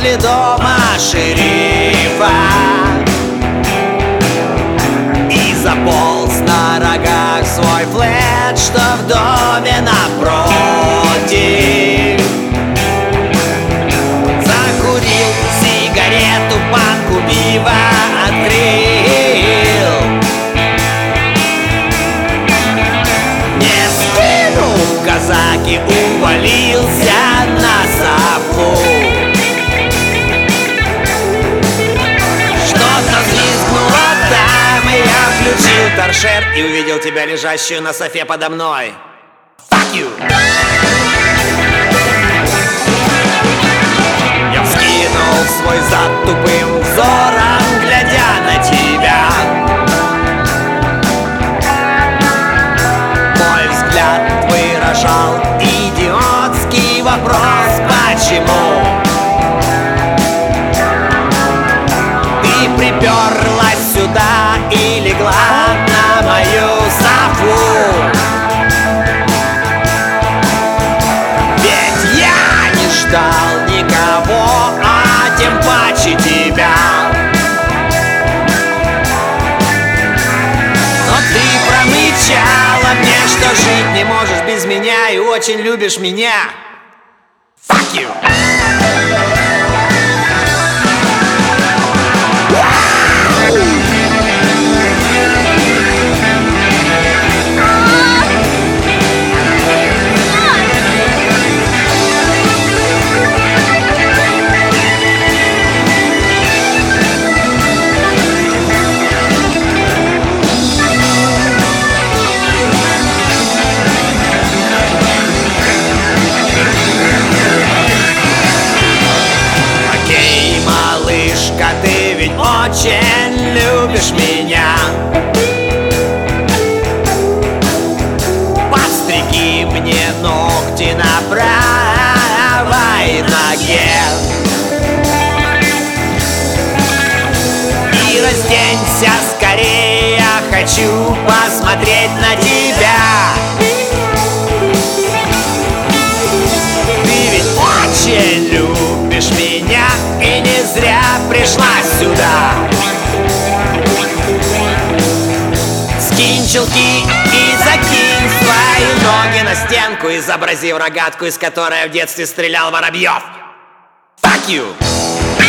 возле дома шерифа и заполз на рогах свой флет, что в доме напротив. Закурил сигарету, банку пива открыл, не скинул казак и увалился на софу. Что-то взвизгнуло там, и я включил торшер и увидел тебя, лежащую на софе подо мной. Fuck you! Я вскинул свой зад тупым взором, глядя на тебя. Мой взгляд выражал идиотский вопрос: почему ты приперлась сюда и легла на мою софу? Ведь я не ждал никого, а тем паче тебя. Но ты промычала мне, что жить не можешь без меня и очень любишь меня. Fuck you! Ты ведь очень любишь меня. Подстриги мне ногти на правой ноге и разденься скорее, я хочу посмотреть на тебя. Ты ведь очень любишь меня и не зря пришла сюда. Скинь чулки и закинь свои ноги на стенку, изобразив рогатку, из которой в детстве стрелял Воробьев. Fuck you!